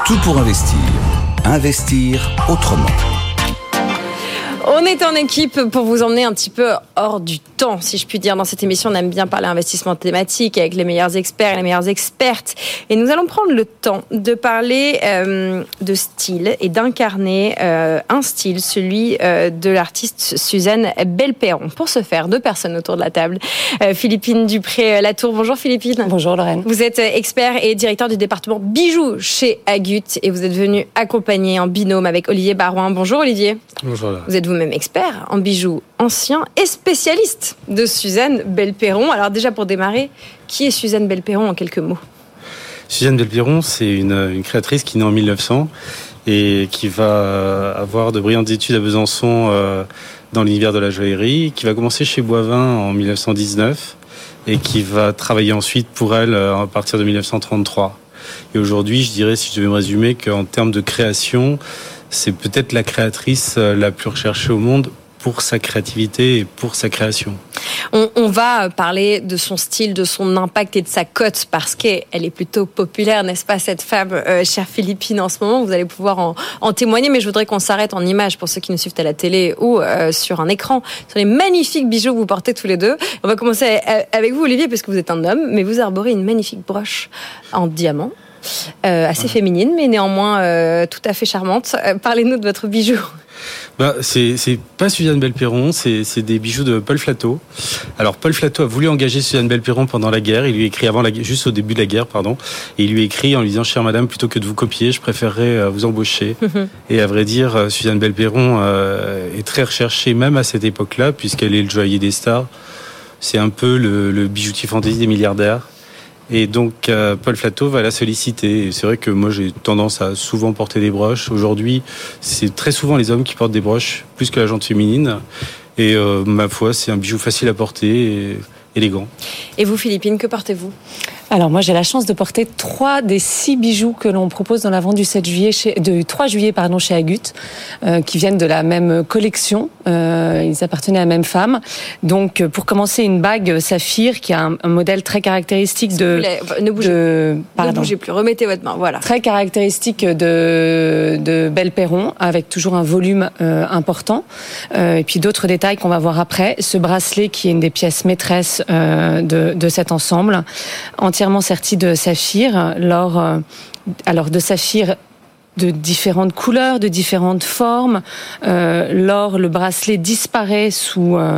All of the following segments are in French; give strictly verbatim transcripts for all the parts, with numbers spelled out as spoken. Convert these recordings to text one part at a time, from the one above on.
Tout pour investir. Investir autrement. On est en équipe pour vous emmener un petit peu hors du temps, si je puis dire. Dans cette émission, on aime bien parler investissement thématique avec les meilleurs experts et les meilleures expertes. Et nous allons prendre le temps de parler euh, de style et d'incarner euh, un style, celui euh, de l'artiste Suzanne Belperron. Pour ce faire, deux personnes autour de la table. Euh, Philippine Dupré-Latour. Bonjour Philippine. Bonjour Lorraine. Vous êtes expert et directeur du département bijoux chez Agut et vous êtes venu accompagner en binôme avec Olivier Barouin. Bonjour Olivier. Bonjour là. Vous êtes vous-même expert en bijoux anciens et spécialiste de Suzanne Belperron. Alors déjà pour démarrer, qui est Suzanne Belperron en quelques mots ? Suzanne Belperron, c'est une, une créatrice qui est née en mille neuf cents et qui va avoir de brillantes études à Besançon euh, dans l'univers de la joaillerie, qui va commencer chez Boivin en mille neuf cent dix-neuf et qui va travailler ensuite pour elle euh, à partir de mille neuf cent trente-trois. Et aujourd'hui, je dirais, si je devais me résumer, qu'en termes de création, c'est peut-être la créatrice la plus recherchée au monde pour sa créativité et pour sa création. On, on va parler de son style, de son impact et de sa cote parce qu'elle est plutôt populaire, n'est-ce pas, cette femme, euh, chère Philippine, en ce moment. Vous allez pouvoir en, en témoigner, mais je voudrais qu'on s'arrête en images pour ceux qui nous suivent à la télé ou euh, sur un écran, sur les magnifiques bijoux que vous portez tous les deux. On va commencer avec vous, Olivier, parce que vous êtes un homme, mais vous arborez une magnifique broche en diamant. Euh, assez féminine, mais néanmoins euh, tout à fait charmante. Euh, parlez-nous de votre bijou. Bah, c'est, c'est pas Suzanne Belperron, c'est, c'est des bijoux de Paul Flatteau. Alors, Paul Flatteau a voulu engager Suzanne Belperron pendant la guerre. Il lui a écrit avant la, juste au début de la guerre, pardon. Et il lui a écrit en lui disant, chère madame, plutôt que de vous copier, je préférerais vous embaucher. Et à vrai dire, Suzanne Belperron euh, est très recherchée, même à cette époque-là, puisqu'elle est le joaillier des stars. C'est un peu le, le bijoutier fantaisie des milliardaires. Et donc, euh, Paul Flatteau va la solliciter. Et c'est vrai que moi, j'ai tendance à souvent porter des broches. Aujourd'hui, c'est très souvent les hommes qui portent des broches, plus que la jante féminine. Et euh, ma foi, c'est un bijou facile à porter et élégant. Et vous, Philippine, que portez-vous ? Alors moi j'ai la chance de porter trois des six bijoux que l'on propose dans la vente du sept juillet chez, de trois juillet pardon chez Agut, euh, qui viennent de la même collection. Euh, ils appartenaient à la même femme. Donc pour commencer, une bague saphir qui a un, un modèle très caractéristique de, ne bougez, de pardon, ne bougez plus, remettez votre main, voilà. Très caractéristique de de Belperron, avec toujours un volume euh, important. Euh, et puis d'autres détails qu'on va voir après. Ce bracelet qui est une des pièces maîtresses euh, de de cet ensemble, entièrement serti de saphir, l'or, euh, alors de saphir de différentes couleurs, de différentes formes. Euh, l'or, le bracelet disparaît sous euh,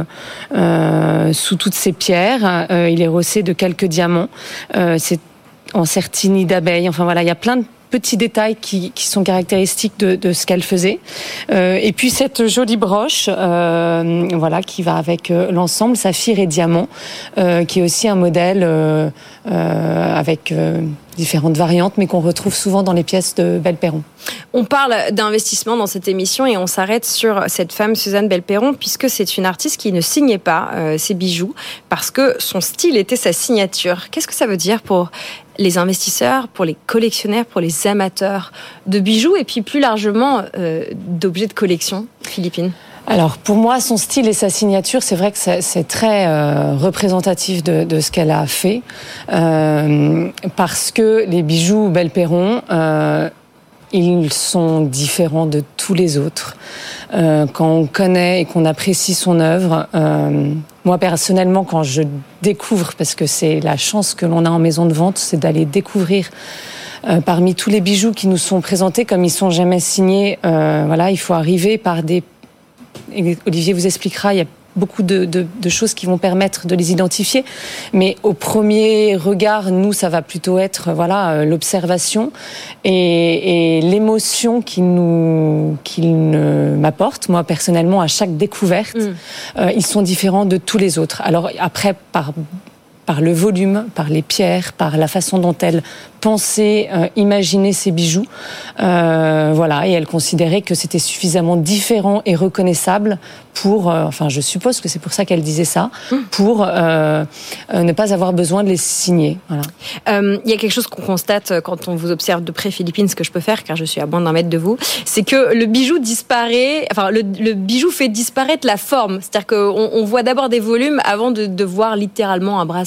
euh, sous toutes ces pierres. Euh, il est rossé de quelques diamants. Euh, c'est en sertini d'abeille. Enfin voilà, il y a plein de petits détails qui, qui sont caractéristiques de, de ce qu'elle faisait. Euh, et puis cette jolie broche, euh, voilà, qui va avec euh, l'ensemble, saphir et diamant, euh, qui est aussi un modèle euh, euh, avec euh, différentes variantes, mais qu'on retrouve souvent dans les pièces de Belperron. On parle d'investissement dans cette émission et on s'arrête sur cette femme Suzanne Belperron puisque c'est une artiste qui ne signait pas euh, ses bijoux parce que son style était sa signature. Qu'est-ce que ça veut dire pour les investisseurs, pour les collectionneurs, pour les amateurs de bijoux et puis plus largement euh, d'objets de collection, Philippine ? Alors pour moi, son style et sa signature, c'est vrai que c'est, c'est très euh, représentatif de, de ce qu'elle a fait, euh, parce que les bijoux Belperron, euh, ils sont différents de tous les autres. Euh, quand on connaît et qu'on apprécie son œuvre, euh, moi personnellement, quand je découvre, parce que c'est la chance que l'on a en maison de vente, c'est d'aller découvrir euh, parmi tous les bijoux qui nous sont présentés, comme ils sont jamais signés, euh, voilà, il faut arriver par des... Olivier vous expliquera, il y a beaucoup de, de, de choses qui vont permettre de les identifier, mais au premier regard, nous, ça va plutôt être voilà l'observation et, et l'émotion qu'il nous qu'il m'apporte. Moi, personnellement, à chaque découverte, mmh. euh, ils sont différents de tous les autres. Alors après, par par le volume, par les pierres, par la façon dont elle pensait, euh, imaginer ses bijoux. Euh, voilà, et elle considérait que c'était suffisamment différent et reconnaissable pour, euh, enfin je suppose que c'est pour ça qu'elle disait ça, pour euh, euh, ne pas avoir besoin de les signer. Voilà. Euh, il y a quelque chose qu'on constate quand on vous observe de près, Philippine, ce que je peux faire, car je suis à moins d'un mètre de vous, c'est que le bijou disparaît, enfin le, le bijou fait disparaître la forme. C'est-à-dire qu'on on voit d'abord des volumes avant de, de voir littéralement un bracelet.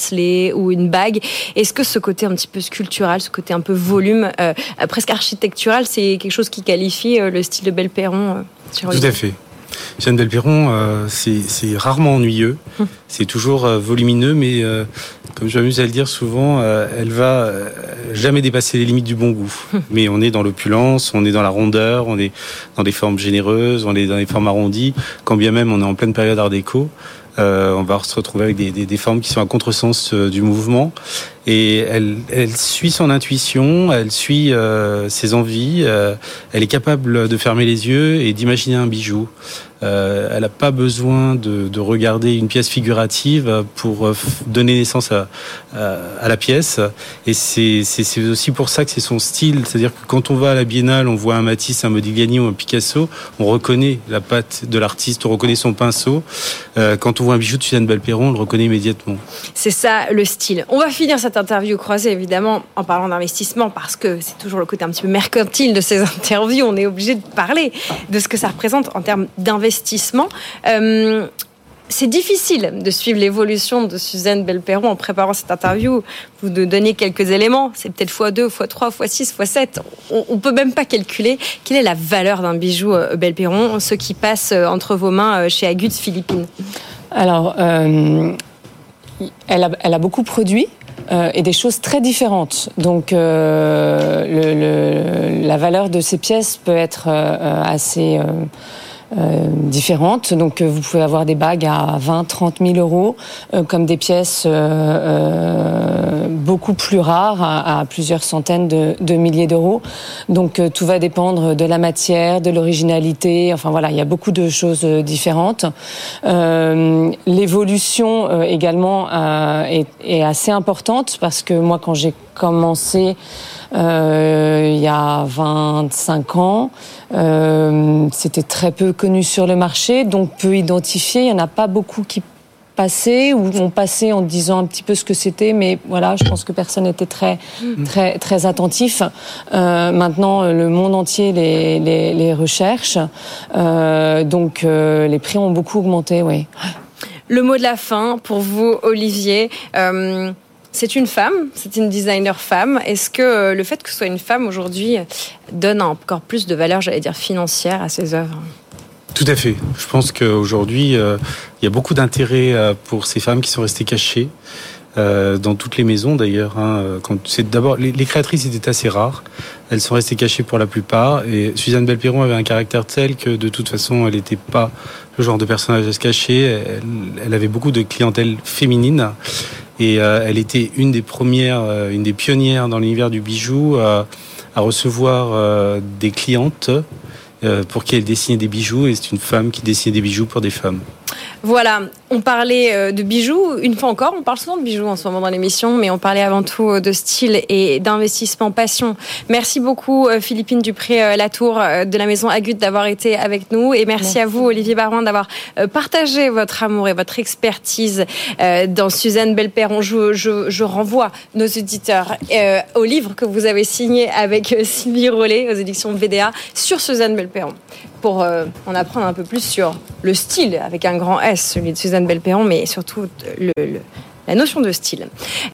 bracelet ou une bague. Est-ce que ce côté un petit peu sculptural, ce côté un peu volume, euh, presque architectural, c'est quelque chose qui qualifie euh, le style de Belperron euh, sur Tout à fait. Suzanne Belperron, euh, c'est, c'est rarement ennuyeux, hum. c'est toujours euh, volumineux, mais euh, comme je m'amuse à le dire souvent, euh, elle va euh, jamais dépasser les limites du bon goût. Hum. Mais on est dans l'opulence, on est dans la rondeur, on est dans des formes généreuses, on est dans des formes arrondies, quand bien même on est en pleine période art déco. Euh, on va se retrouver avec des, des, des formes qui sont à contresens euh, du mouvement. Et elle, elle suit son intuition, elle suit euh, ses envies, euh, elle est capable de fermer les yeux et d'imaginer un bijou. Euh, elle n'a pas besoin de, de regarder une pièce figurative pour donner naissance à, à, à la pièce. Et c'est, c'est, c'est aussi pour ça que c'est son style. C'est-à-dire que quand on va à la Biennale, on voit un Matisse, un Modigliani ou un Picasso, on reconnaît la patte de l'artiste, on reconnaît son pinceau. Euh, quand on voit un bijou de Suzanne Belperron, on le reconnaît immédiatement. C'est ça le style. On va finir cette interview croisée évidemment en parlant d'investissement parce que c'est toujours le côté un petit peu mercantile de ces interviews. On est obligé de parler de ce que ça représente en termes d'investissement. Euh, c'est difficile de suivre l'évolution de Suzanne Belperron en préparant cette interview. Vous nous donnez quelques éléments. C'est peut-être fois deux, fois trois, fois six, fois sept. On ne peut même pas calculer quelle est la valeur d'un bijou Belperron, ce qui passe entre vos mains chez Agut Philippines. Alors, euh, elle, a, elle a beaucoup produit. Euh, et des choses très différentes. Donc, euh, le, le, la valeur de ces pièces peut être euh, assez euh, euh, différente. Donc, euh, vous pouvez avoir des bagues à vingt, trente mille euros, euh, comme des pièces euh, euh, beaucoup plus rares, à, à plusieurs centaines de, de milliers d'euros. Donc, euh, tout va dépendre de la matière, de l'originalité. Enfin, voilà, il y a beaucoup de choses différentes. Euh, l'évolution euh, également euh, est, est assez importante parce que moi, quand j'ai commencé euh, il y a vingt-cinq ans, euh, c'était très peu connu sur le marché, donc peu identifié. Il n'y en a pas beaucoup qui passaient ou ont passé en disant un petit peu ce que c'était, mais voilà, je pense que personne n'était très, très, très attentif. Euh, maintenant, le monde entier les, les, les recherche, euh, donc euh, les prix ont beaucoup augmenté, oui. Le mot de la fin pour vous, Olivier. Euh, c'est une femme, c'est une designer femme. Est-ce que le fait que ce soit une femme aujourd'hui donne encore plus de valeur, j'allais dire, financière à ses œuvres ? Tout à fait. Je pense qu'aujourd'hui, euh, il y a beaucoup d'intérêt euh, pour ces femmes qui sont restées cachées, euh, dans toutes les maisons d'ailleurs. Hein, quand c'est d'abord, les, les créatrices étaient assez rares. Elles sont restées cachées pour la plupart. Et Suzanne Belperron avait un caractère tel que de toute façon, elle n'était pas le genre de personnage à se cacher. Elle, elle avait beaucoup de clientèle féminine. Et euh, elle était une des premières, euh, une des pionnières dans l'univers du bijou euh, à recevoir euh, des clientes euh, pour qui elle dessinait des bijoux. Et c'est une femme qui dessinait des bijoux pour des femmes. Voilà, on parlait de bijoux, une fois encore, on parle souvent de bijoux en ce moment dans l'émission, mais on parlait avant tout de style et d'investissement passion. Merci beaucoup Philippine Dupré-Latour de la maison Agut d'avoir été avec nous et merci, merci. à vous Olivier Barouin d'avoir partagé votre amour et votre expertise dans Suzanne Belperron. Je, je, je renvoie nos auditeurs au livre que vous avez signé avec Sylvie Rollet aux éditions V D A sur Suzanne Belperron, pour euh, en apprendre un peu plus sur le style, avec un grand S, celui de Suzanne Belperron, mais surtout le, le, la notion de style.